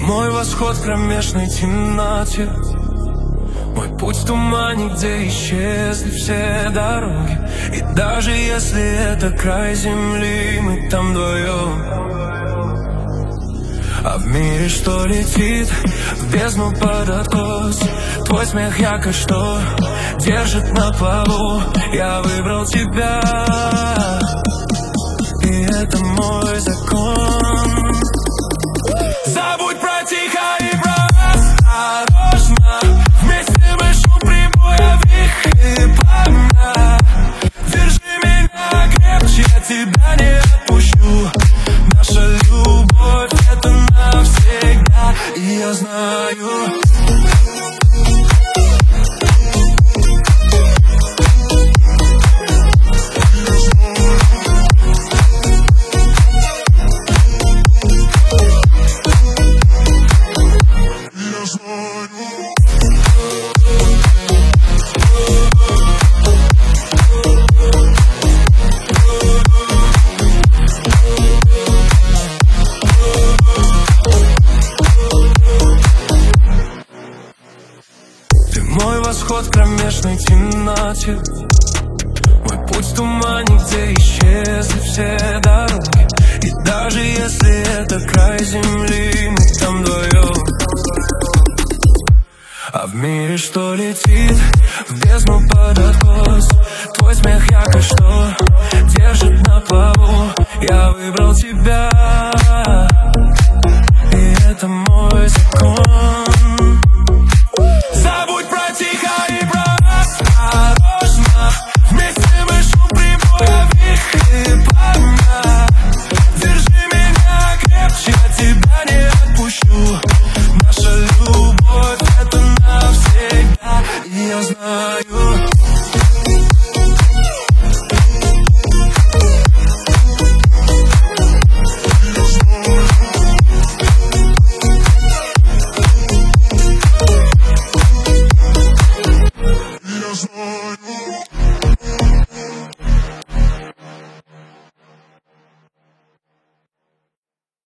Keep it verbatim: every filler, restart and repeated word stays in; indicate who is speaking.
Speaker 1: мой восход в кромешной темноте, мой путь в тумане, где исчезли все дороги. И даже если это край земли, мы там вдвоем. А в мире, что летит в бездну под откос, твой смех ярко что держит на плаву. Я выбрал тебя, и это мой закон. Забудь про тихо и про осторожно. Вместе мы шум прибоя, вихри пламя. Держи меня крепче, я тебя не отпущу. Наша любовь — это навсегда, и я знаю. Мой восход в кромешной темноте, мой путь в тумане, где исчезли все дороги. И даже если это край земли, мы там вдвоем. А в мире, что летит в бездну под откос, твой смех ярко что держит на плаву. Я выбрал тебя, и это мой закон. Забудь про тихо и про осторожно. Вместе мы шум прибоя, вихри пламя. Держи меня крепче, я тебя не отпущу. Наша любовь — это навсегда, и я знаю.